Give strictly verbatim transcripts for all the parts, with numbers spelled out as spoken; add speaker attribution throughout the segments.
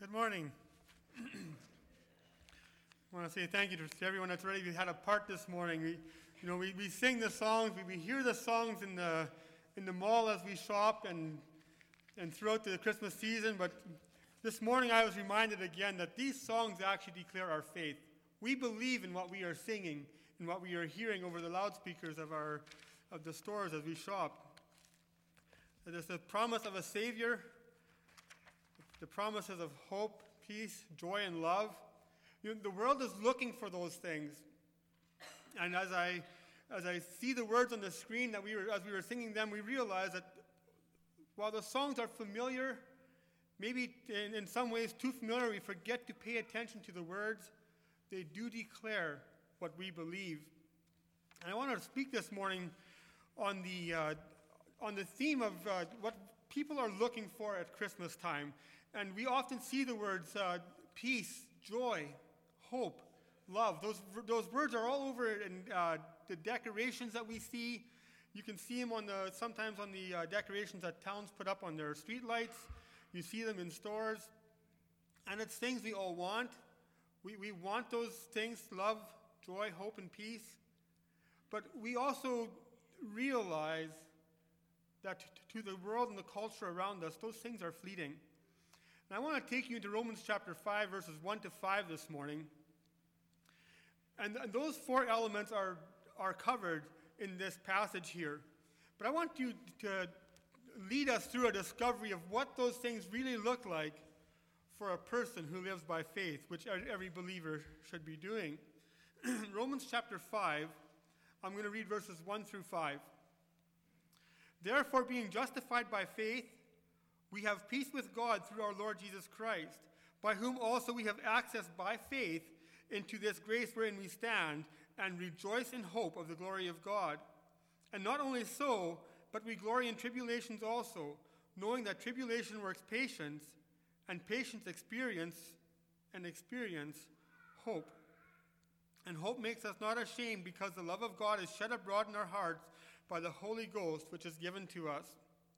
Speaker 1: Good morning. I want to say thank you to everyone that's already had a part this morning. We, you know, we, we sing the songs, we, we hear the songs in the in the mall as we shop and and throughout the Christmas season. But this morning I was reminded again that these songs actually declare our faith. We believe in what we are singing and what we are hearing over the loudspeakers of our of the stores as we shop. There's the promise of a Savior. The promises of hope, peace, joy, and love. You know, the world is looking for those things. And as I as I see the words on the screen that we were as we were singing them, we realize that while the songs are familiar, maybe in, in some ways too familiar, we forget to pay attention to the words. They do declare what we believe. And I want to speak this morning on the uh, on the theme of uh, what people are looking for at Christmas time. And we often see the words uh, peace, joy, hope, love. Those those words are all over in uh, the decorations that we see. You can see them on the sometimes on the uh, decorations that towns put up on their street lights. You see them in stores. And it's things we all want. We, we want those things, love, joy, hope, and peace. But we also realize that t- to the world and the culture around us, those things are fleeting. And I want to take you into Romans chapter five, verses one to five this morning. And, and those four elements are, are covered in this passage here. But I want you to lead us through a discovery of what those things really look like for a person who lives by faith, which every believer should be doing. Romans chapter five, I'm going to read verses one through five. Therefore, being justified by faith, we have peace with God through our Lord Jesus Christ, by whom also we have access by faith into this grace wherein we stand, and rejoice in hope of the glory of God. And not only so, but we glory in tribulations also, knowing that tribulation works patience, and patience experience, and experience hope. And hope makes us not ashamed, because the love of God is shed abroad in our hearts by the Holy Ghost, which is given to us.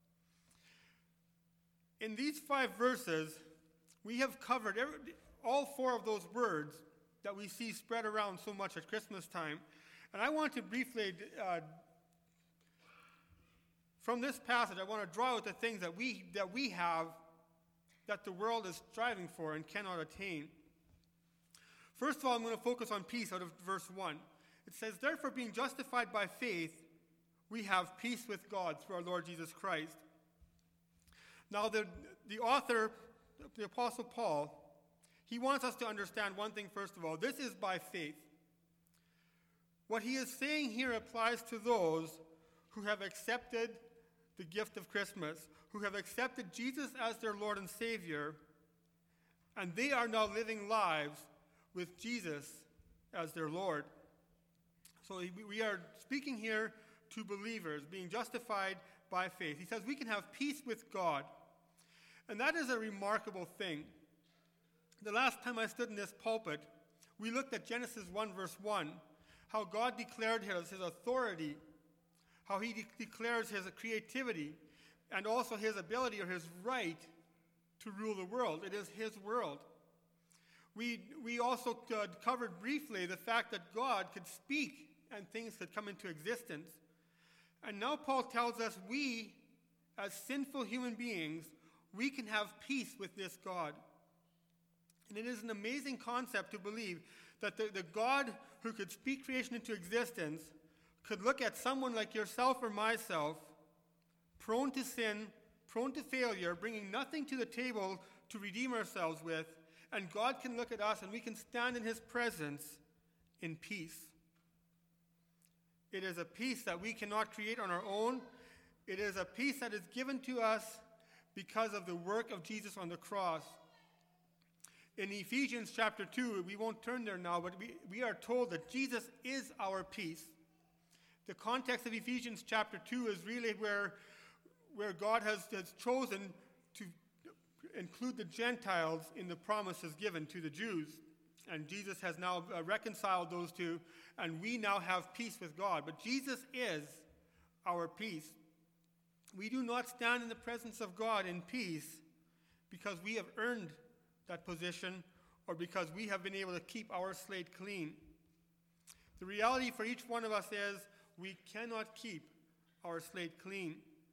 Speaker 1: In these five verses, we have covered every, all four of those words that we see spread around so much at Christmas time. And I want to briefly, uh, from this passage, I want to draw out the things that we, that we have that the world is striving for and cannot attain. First of all, I'm going to focus on peace out of verse one. It says, therefore, being justified by faith, we have peace with God through our Lord Jesus Christ. Now, the, the author, the Apostle Paul, he wants us to understand one thing first of all. This is by faith. What he is saying here applies to those who have accepted the gift of Christmas, who have accepted Jesus as their Lord and Savior, and they are now living lives with Jesus as their Lord. So we are speaking here to believers, being justified by faith. He says we can have peace with God. And that is a remarkable thing. The last time I stood in this pulpit, we looked at Genesis one, verse one, how God declared his, his authority, how he de- declares his creativity, and also his ability or his right to rule the world. It is his world. We, we also uh, covered briefly the fact that God could speak and things could come into existence. And now Paul tells us we, as sinful human beings, we can have peace with this God. And it is an amazing concept to believe that the, the God who could speak creation into existence could look at someone like yourself or myself, prone to sin, prone to failure, bringing nothing to the table to redeem ourselves with, and God can look at us and we can stand in his presence in peace. It is a peace that we cannot create on our own. It is a peace that is given to us because of the work of Jesus on the cross. In Ephesians chapter two, we won't turn there now, but we, we are told that Jesus is our peace. The context of Ephesians chapter two is really where, where God has, has chosen to include the Gentiles in the promises given to the Jews. And Jesus has now uh, reconciled those two, and we now have peace with God. But Jesus is our peace. We do not stand in the presence of God in peace because we have earned that position or because we have been able to keep our slate clean. The reality for each one of us is we cannot keep our slate clean.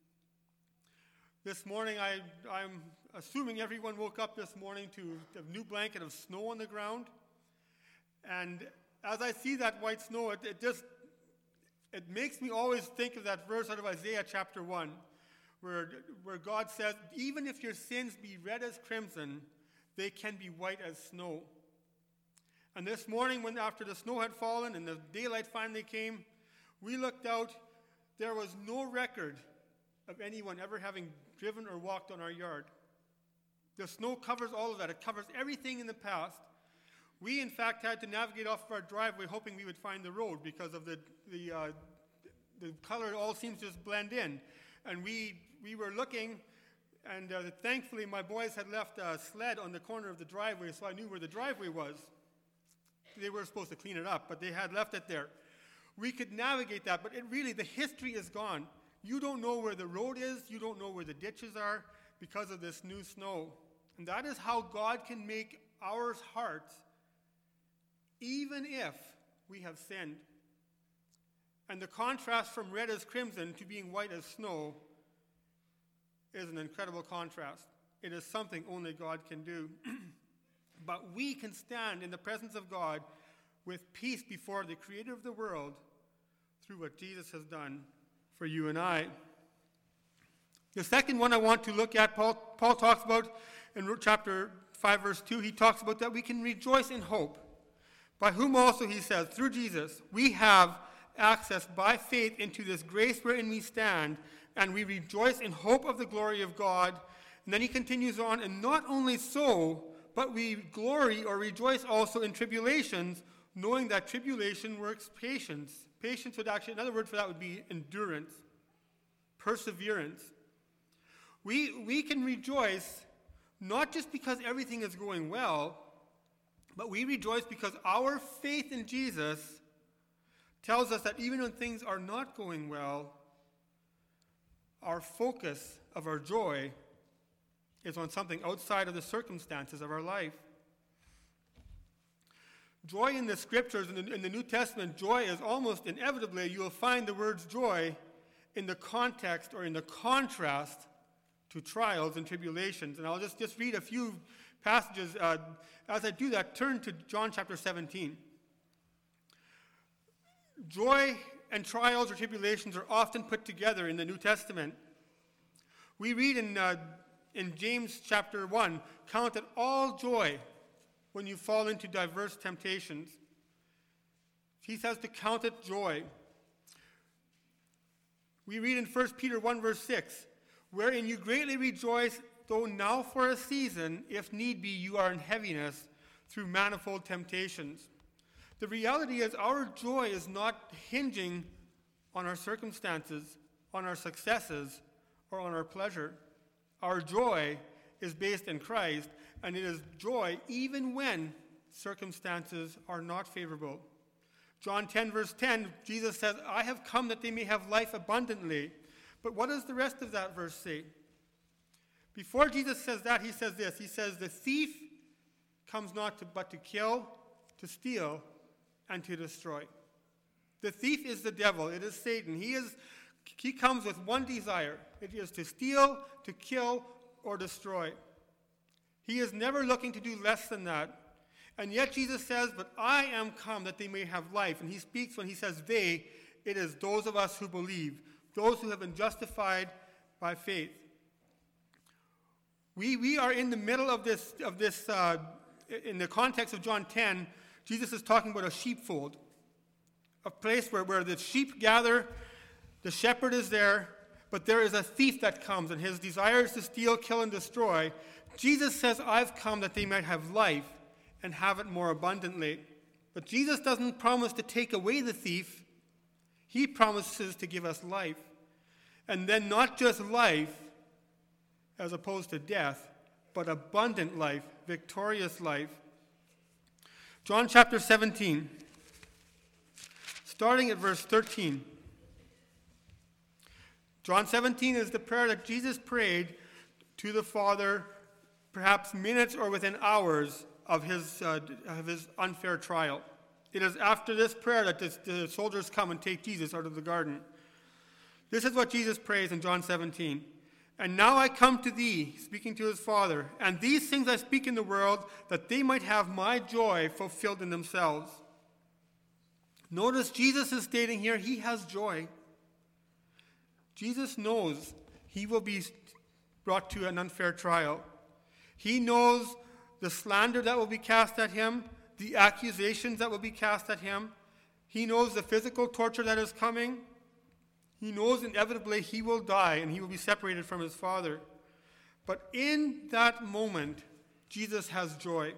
Speaker 1: This morning, I, I'm assuming everyone woke up this morning to a new blanket of snow on the ground. And as I see that white snow, it, it just, it makes me always think of that verse out of Isaiah chapter one, where, where God says, even if your sins be red as crimson, they can be white as snow. And this morning, when after the snow had fallen and the daylight finally came, we looked out. There was no record of anyone ever having driven or walked on our yard. The snow covers all of that. It covers everything in the past. We, in fact, had to navigate off of our driveway hoping we would find the road because of the the, uh, the color. It all seems to just blend in. And we we were looking, and uh, thankfully my boys had left a sled on the corner of the driveway, so I knew where the driveway was. They were supposed to clean it up, but they had left it there. We could navigate that, but it really, the history is gone. You don't know where the road is. You don't know where the ditches are because of this new snow. And that is how God can make our hearts, even if we have sinned. And the contrast from red as crimson to being white as snow is an incredible contrast. It is something only God can do. But we can stand in the presence of God with peace before the Creator of the world through what Jesus has done for you and I. The second one I want to look at, Paul, Paul talks about in chapter five, verse two, he talks about that we can rejoice in hope, by whom also, he says, through Jesus, we have access by faith into this grace wherein we stand, and we rejoice in hope of the glory of God. And then he continues on, and not only so, but we glory or rejoice also in tribulations, knowing that tribulation works patience. Patience would actually, another word for that would be endurance, perseverance. We, we can rejoice not just because everything is going well, but we rejoice because our faith in Jesus tells us that even when things are not going well, our focus of our joy is on something outside of the circumstances of our life. Joy in the scriptures, in the, in the New Testament, joy is almost inevitably, you will find the words joy in the context or in the contrast to trials and tribulations. And I'll just, just read a few passages. Uh, as I do that, turn to John chapter seventeen. Joy and trials or tribulations are often put together in the New Testament. We read in, uh, in James chapter one, count it all joy when you fall into diverse temptations. He says to count it joy. We read in First Peter one, verse six, wherein you greatly rejoice, though now for a season, if need be, you are in heaviness through manifold temptations. The reality is our joy is not hinging on our circumstances, on our successes, or on our pleasure. Our joy is based in Christ, and it is joy even when circumstances are not favorable. John ten, verse ten, Jesus says, I have come that they may have life abundantly. But what does the rest of that verse say? Before Jesus says that, he says this. He says, the thief comes not to, but to kill, to steal, and to destroy. The thief is the devil. It is Satan. He is. He comes with one desire. It is to steal, to kill, or destroy. He is never looking to do less than that. And yet Jesus says, but I am come that they may have life. And he speaks when he says they, it is those of us who believe, those who have been justified by faith. We, we are in the middle of this, of this uh, in the context of John ten, Jesus is talking about a sheepfold, a place where, where the sheep gather, the shepherd is there, but there is a thief that comes, and his desire is to steal, kill, and destroy. Jesus says, I've come that they might have life and have it more abundantly. But Jesus doesn't promise to take away the thief. He promises to give us life. And then not just life, as opposed to death, but abundant life, victorious life. John chapter seventeen, starting at verse thirteen. John seventeen is the prayer that Jesus prayed to the Father perhaps minutes or within hours of his, uh, of his unfair trial. It is after this prayer that this, the soldiers come and take Jesus out of the garden. This is what Jesus prays in John seventeen. And now I come to thee, speaking to his Father, and these things I speak in the world, that they might have my joy fulfilled in themselves. Notice Jesus is stating here he has joy. Jesus knows he will be brought to an unfair trial. He knows the slander that will be cast at him, the accusations that will be cast at him. He knows the physical torture that is coming. He knows inevitably he will die and he will be separated from his Father. But in that moment, Jesus has joy.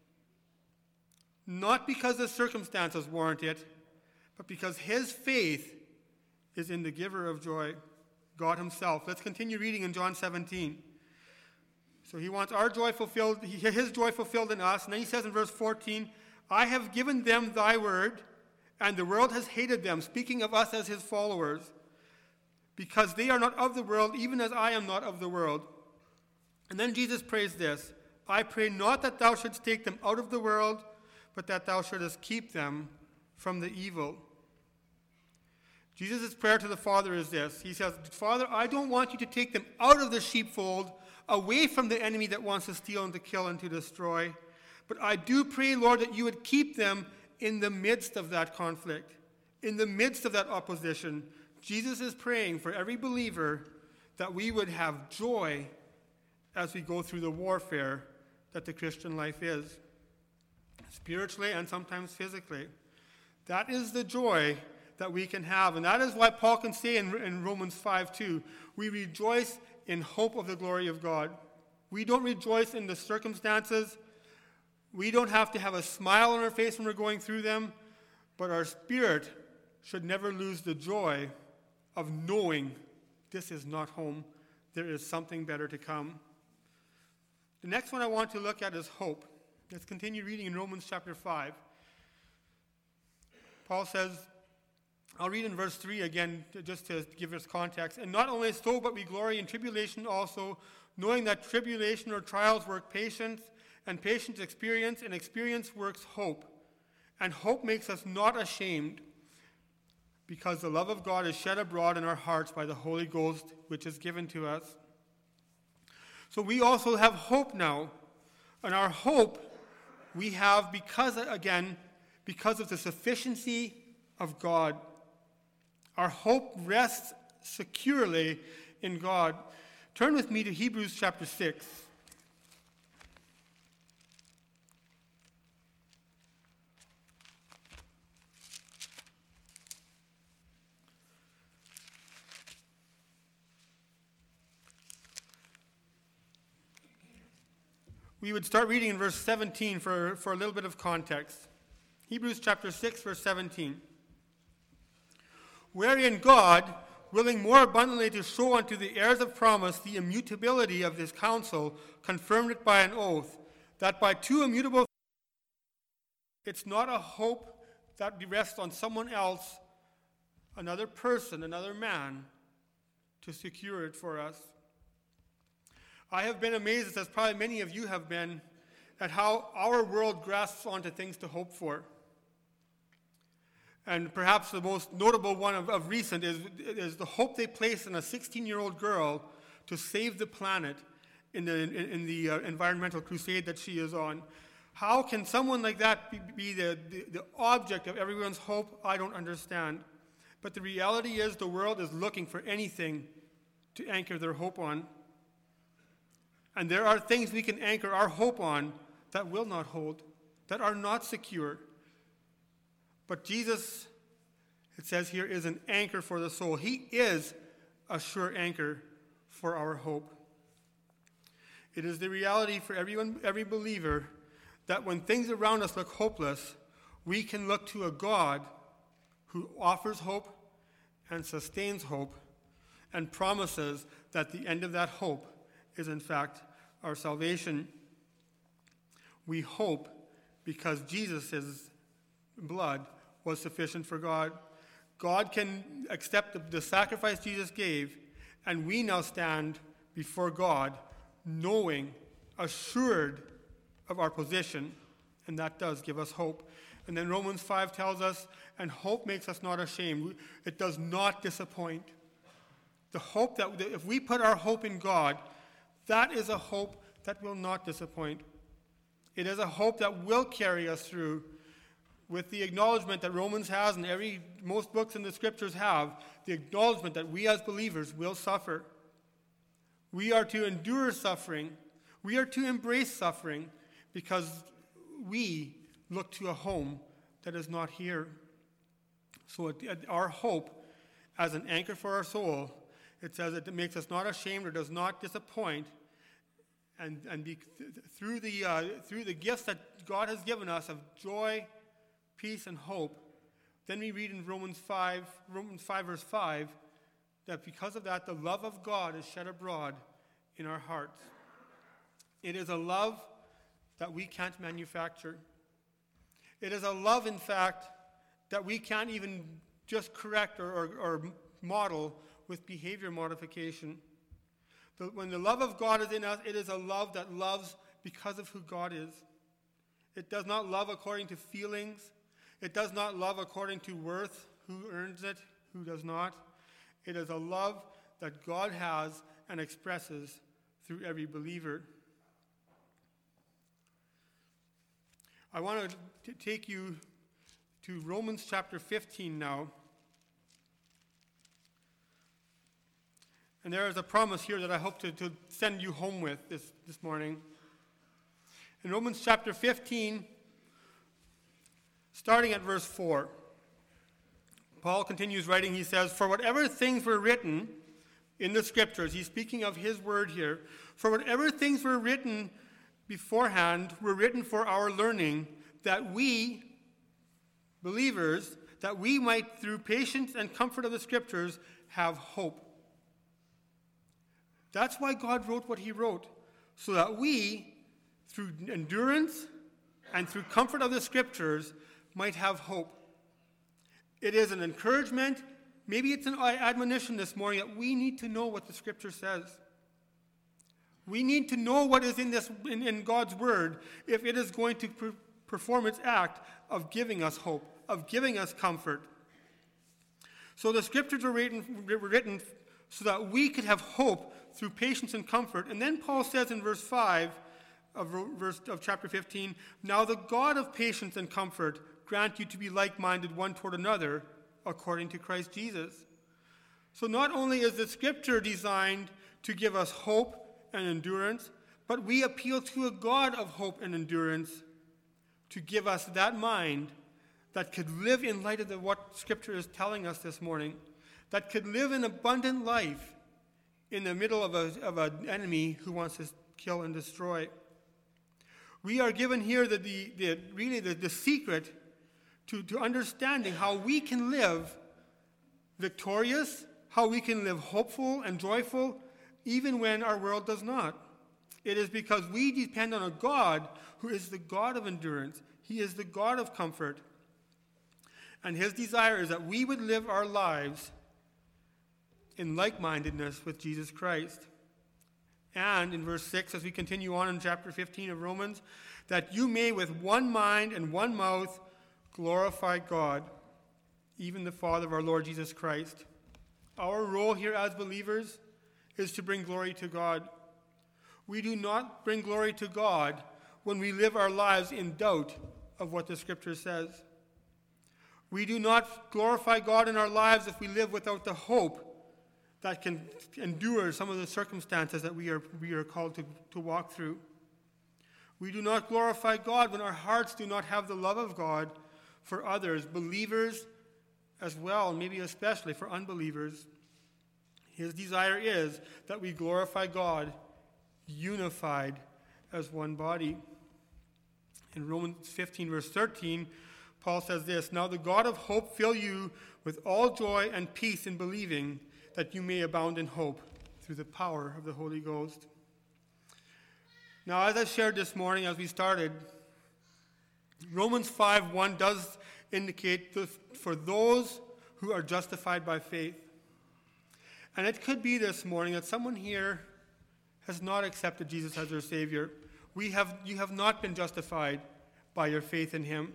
Speaker 1: Not because the circumstances warrant it, but because his faith is in the giver of joy, God himself. Let's continue reading in John seventeen. So he wants our joy fulfilled, his joy fulfilled in us. And then he says in verse fourteen, I have given them thy word, and the world has hated them, speaking of us as his followers, because they are not of the world, even as I am not of the world. And then Jesus prays this, I pray not that thou shouldst take them out of the world, but that thou shouldest keep them from the evil. Jesus' prayer to the Father is this. He says, Father, I don't want you to take them out of the sheepfold, away from the enemy that wants to steal and to kill and to destroy. But I do pray, Lord, that you would keep them in the midst of that conflict, in the midst of that opposition. Jesus is praying for every believer that we would have joy as we go through the warfare that the Christian life is, spiritually and sometimes physically. That is the joy that we can have. And that is why Paul can say in, in Romans five two, we rejoice in hope of the glory of God. We don't rejoice in the circumstances. We don't have to have a smile on our face when we're going through them, but our spirit should never lose the joy of knowing this is not home. There is something better to come. The next one I want to look at is hope. Let's continue reading in Romans chapter five. Paul says, I'll read in verse three again, just to give us context. And not only so, but we glory in tribulation also, knowing that tribulation or trials work patience, and patience experience, and experience works hope. And hope makes us not ashamed, because the love of God is shed abroad in our hearts by the Holy Ghost, which is given to us. So we also have hope now. And our hope we have because, again, because of the sufficiency of God. Our hope rests securely in God. Turn with me to Hebrews chapter six. We would start reading in verse seventeen for, for a little bit of context. Hebrews chapter six, verse seventeen. Wherein God, willing more abundantly to show unto the heirs of promise the immutability of his counsel, confirmed it by an oath, that by two immutable... It's not a hope that rests on someone else, another person, another man, to secure it for us. I have been amazed, as probably many of you have been, at how our world grasps onto things to hope for. And perhaps the most notable one of, of recent is, is the hope they place in a sixteen-year-old girl to save the planet in the, in, in the uh, environmental crusade that she is on. How can someone like that be, be the, the, the object of everyone's hope? I don't understand. But the reality is the world is looking for anything to anchor their hope on. And there are things we can anchor our hope on that will not hold, that are not secure. But Jesus, it says here, is an anchor for the soul. He is a sure anchor for our hope. It is the reality for everyone, every believer, that when things around us look hopeless, we can look to a God who offers hope and sustains hope and promises that the end of that hope is in fact our salvation. We hope because Jesus' blood was sufficient for God. God can accept the, the sacrifice Jesus gave, and we now stand before God knowing assured of our position, and that does give us hope. And then Romans five tells us, and hope makes us not ashamed. It does not disappoint. The hope that if we put our hope in God, that is a hope that will not disappoint. It is a hope that will carry us through, with the acknowledgement that Romans has, and every most books in the scriptures have, the acknowledgement that we as believers will suffer. We are to endure suffering. We are to embrace suffering because we look to a home that is not here. So it, it, our hope as an anchor for our soul, it says it makes us not ashamed or does not disappoint. And, and be, th- through, the, uh, through the gifts that God has given us of joy, peace, and hope, then we read in Romans five, Romans five verse five, that because of that, the love of God is shed abroad in our hearts. It is a love that we can't manufacture. It is a love, in fact, that we can't even just correct or, or, or model with behavior modification. The, when the love of God is in us, it is a love that loves because of who God is. It does not love according to feelings. It does not love according to worth, who earns it, who does not. It is a love that God has and expresses through every believer. I want to take you to Romans chapter fifteen now. And there is a promise here that I hope to, to send you home with this, this morning. In Romans chapter fifteen, starting at verse four, Paul continues writing. He says, "For whatever things were written in the scriptures," he's speaking of his word here, "for whatever things were written beforehand were written for our learning, that we, believers, that we might, through patience and comfort of the scriptures, have hope." That's why God wrote what he wrote, so that we, through endurance and through comfort of the scriptures, might have hope. It is an encouragement, maybe it's an admonition this morning, that we need to know what the scripture says. We need to know what is in this in, in God's word if it is going to per- perform its act of giving us hope, of giving us comfort. So the scriptures were written, were written so that we could have hope through patience and comfort. And then Paul says in verse five of, verse, of chapter fifteen, "Now the God of patience and comfort grant you to be like-minded one toward another, according to Christ Jesus." So not only is the scripture designed to give us hope and endurance, but we appeal to a God of hope and endurance to give us that mind that could live in light of the, what Scripture is telling us this morning, that could live an abundant life in the middle of, a, of an enemy who wants to kill and destroy. We are given here the, the, the really the, the secret to, to understanding how we can live victorious, how we can live hopeful and joyful, even when our world does not. It is because we depend on a God who is the God of endurance. He is the God of comfort. And his desire is that we would live our lives in like-mindedness with Jesus Christ. And in verse six, as we continue on in chapter fifteen of Romans, that you may with one mind and one mouth glorify God, even the Father of our Lord Jesus Christ. Our role here as believers is to bring glory to God. We do not bring glory to God when we live our lives in doubt of what the Scripture says. We do not glorify God in our lives if we live without the hope that can endure some of the circumstances that we are, we are called to, to walk through. We do not glorify God when our hearts do not have the love of God for others, believers as well, maybe especially for unbelievers. His desire is that we glorify God unified as one body. In Romans fifteen, verse thirteen, Paul says this, "Now the God of hope fill you with all joy and peace in believing, that you may abound in hope through the power of the Holy Ghost." Now, as I shared this morning as we started, Romans five one does indicate that for those who are justified by faith. And it could be this morning that someone here has not accepted Jesus as their Savior. We have, you have not been justified by your faith in him.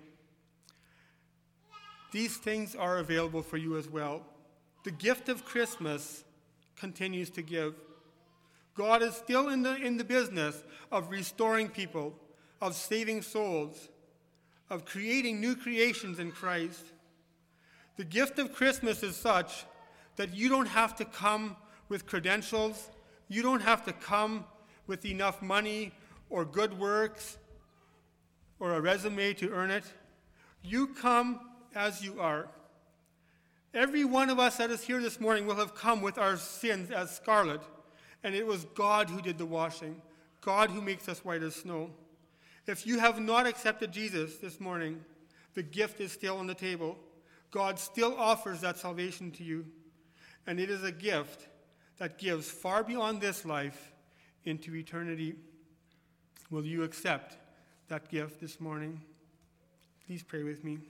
Speaker 1: These things are available for you as well. The gift of Christmas continues to give. God is still in the, in the business of restoring people, of saving souls, of creating new creations in Christ. The gift of Christmas is such that you don't have to come with credentials. You don't have to come with enough money or good works or a resume to earn it. You come as you are. Every one of us that is here this morning will have come with our sins as scarlet, and it was God who did the washing, God who makes us white as snow. If you have not accepted Jesus this morning, the gift is still on the table. God still offers that salvation to you, and it is a gift that gives far beyond this life into eternity. Will you accept that gift this morning? Please pray with me.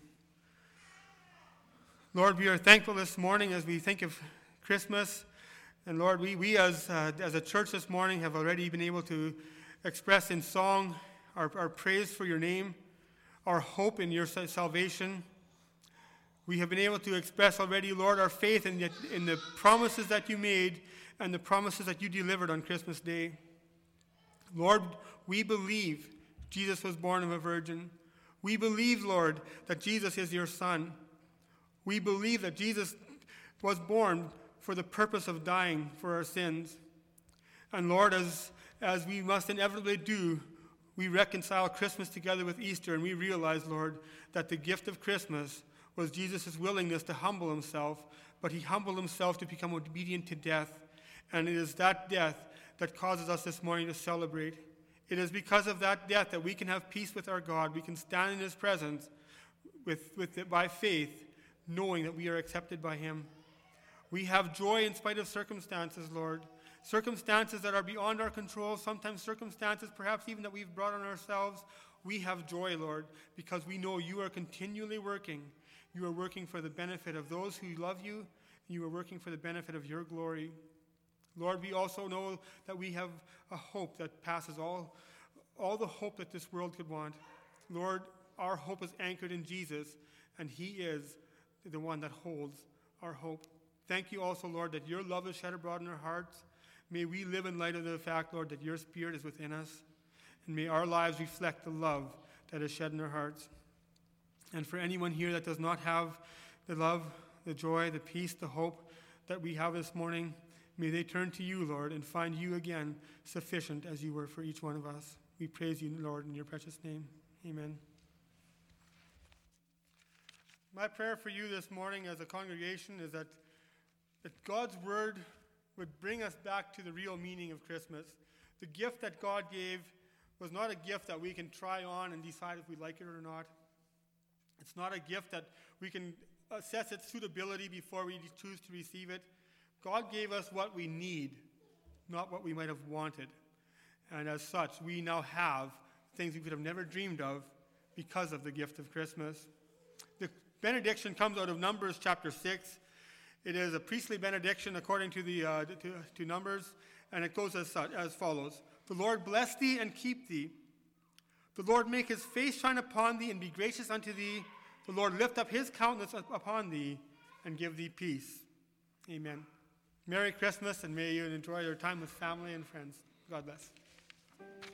Speaker 1: Lord, we are thankful this morning as we think of Christmas. And Lord, we, we as, uh, as a church this morning have already been able to express in song our, our praise for your name, our hope in your salvation. We have been able to express already, Lord, our faith in the, in the promises that you made and the promises that you delivered on Christmas Day. Lord, we believe Jesus was born of a virgin. We believe, Lord, that Jesus is your Son. We believe that Jesus was born for the purpose of dying for our sins. And Lord, as, as we must inevitably do, we reconcile Christmas together with Easter, and we realize, Lord, that the gift of Christmas was Jesus' willingness to humble himself, but he humbled himself to become obedient to death. And it is that death that causes us this morning to celebrate. It is because of that death that we can have peace with our God. We can stand in his presence with, with it by faith, knowing that we are accepted by him. We have joy in spite of circumstances, Lord. Circumstances that are beyond our control, sometimes circumstances perhaps even that we've brought on ourselves. We have joy, Lord, because we know you are continually working. You are working for the benefit of those who love you. You are working for the benefit of your glory. Lord, we also know that we have a hope that passes all, all the hope that this world could want. Lord, our hope is anchored in Jesus, and he is the one that holds our hope. Thank you also, Lord, that your love is shed abroad in our hearts. May we live in light of the fact, Lord, that your Spirit is within us, and may our lives reflect the love that is shed in our hearts. And for anyone here that does not have the love, the joy, the peace, the hope that we have this morning, may they turn to you, Lord, and find you again sufficient as you were for each one of us. We praise you, Lord, in your precious name. Amen. My prayer for you this morning as a congregation is that, that God's word would bring us back to the real meaning of Christmas. The gift that God gave was not a gift that we can try on and decide if we like it or not. It's not a gift that we can assess its suitability before we choose to receive it. God gave us what we need, not what we might have wanted. And as such, we now have things we could have never dreamed of because of the gift of Christmas. The benediction comes out of Numbers chapter six. It is a priestly benediction according to the uh, to, to Numbers, and it goes as such, as follows: The Lord bless thee and keep thee. The Lord make his face shine upon thee and be gracious unto thee. The Lord lift up his countenance upon thee and give thee peace. Amen. Merry Christmas, and may you enjoy your time with family and friends. God bless.